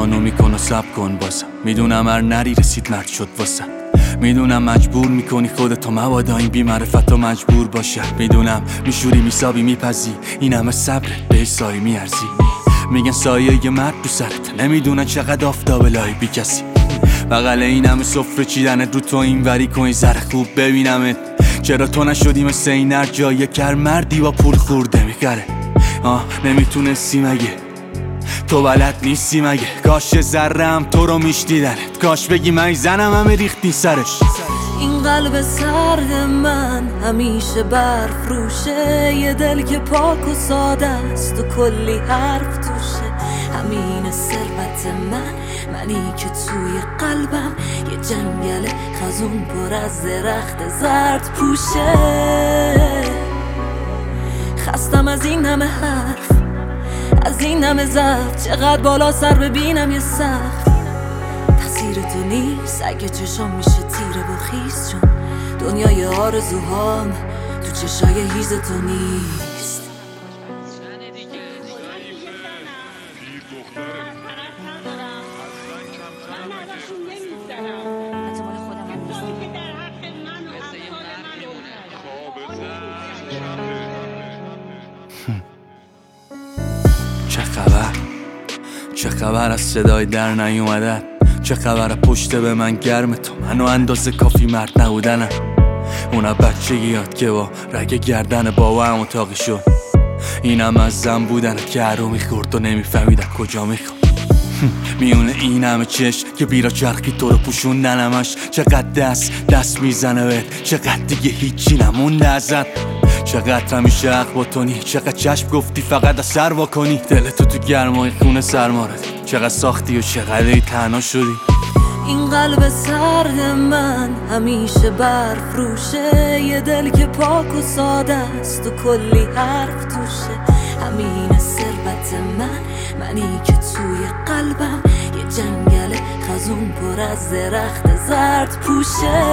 خانو میکن و سب کن بازم. میدونم هر نری رسید مرد شد واسم. میدونم مجبور میکنی خودتو مبادا این بی‌معرفتو مجبور باشه. میدونم میشوری میسابی میپزی این همه صبرت به سایه میارزی. میگن سایه یه مرد تو سرت، نمیدونن چقدر آفتاب لای بی کسی. بغل این همه سفره چیدنت رو تو این وری کن ذره خوب ببینمت. چرا تو نشدی مثل این هر جای کر مردی با پول خورده میخره. نمیتونستی مگه؟ تو بلد نیستی مگه؟ کاش ذرم تو رو میشنیدنت، کاش بگی من زنم همه ریختی سرش. این قلب سرد من همیشه برفروشه، یه دل که پاک و ساده است و کلی حرف توشه. همین ثروت منی که توی قلبم یه جنگل خزون پر از درخت زرد پوشه. خستم از این همه حرف، از این همه ضعف، چقدر بالا سر ببینم یه سقف. تقصیر تو نیست اگه چشم میشه تیره و خیس، چون دنیای آرزوهام تو چشای هیز تو نیست. چه خبر از صدای در نیومدن؟ چه خبر پشت به من گرم تو؟ منو اندازه کافی مرد نبودنم. اونا بچگیات که با رگ گردن بابا هم اتاقی شد. اینم از زن بودنت که هرو میخورد و نمیفهمیدن کجا میخورد. میونه این همه چشم که بیرا چرخی تو رو پوشوندنمش. چقدر دست میزنه بهت، چقدر دیگه هیچی نمونده ازت. چقدر همیشه حق با تونی، چقدر چشم گفتی فقط از سر واکنی. دلتو تو گرمای خونه سرما ردی، چقدر ساختی و چقدر تنها شدی. این قلب سرد من همیشه برفروشه، یه دل که پاک و ساده است و کلی حرف توشه. همین ثروت منی که توی قلبم یه جنگل خزون پر از درخت زرد پوشه.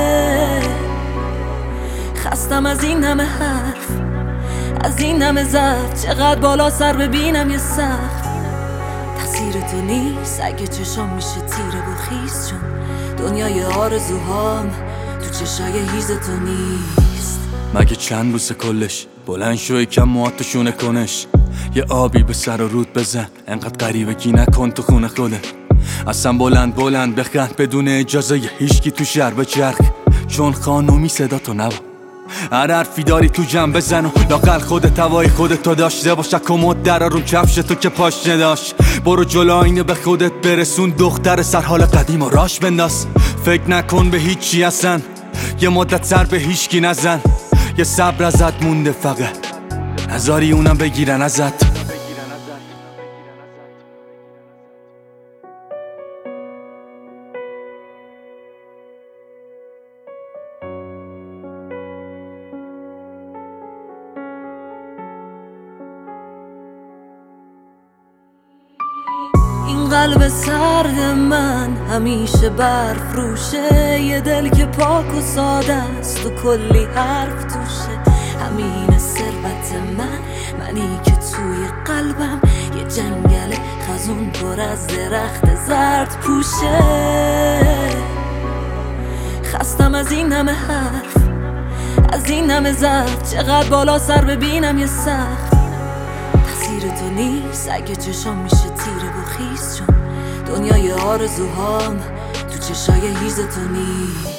خستم از این همه حرف، از این همه ضعف، چقدر بالا سر ببینم یه سقف. تقصیر تو نیست اگه چشم میشه تیره و خیس، چون دنیای آرزوهام تو چشای هیز تو نیست. مگه چند بوسه کلش؟ بلند شو یکم موهاتو شونه کنش. یه آبی به سر و رود بزن، انقدر غریبگی نکن تو خونه خودت. اصلا بلند بخند بدون اجازه هیچکی تو شهر بچرخ، چون خانومی صدا تو نبا. هر حرفی داری تو جمع بزن و لاقل خودت هوای خودتو داشته باش. کمد در رو کفش تو که پاش نداشت. برو جلو اینه به خودت برسون، دختر سر حال قدیم و راش بنداز. فکر نکن به هیچی اصلا، یه مدت سر به هیچکی نزن. یه صبر ازت مونده فقط، نذاری اونم بگیرن ازت. این قلب سرد من همیشه برفروشه، یه دل که پاک و ساده است و کلی حرف توشه. همین ثروت منی که توی قلبم یه جنگل خزون پر از درخت زرد پوشه. خستم از این همه حرف، از این همه ضعف، چقدر بالا سر ببینم یه سقف. تقصیر تو نیست اگه چشم میشه تیره و خیس، چون دنیای آرزوهام تو چشای هیز تو نیست.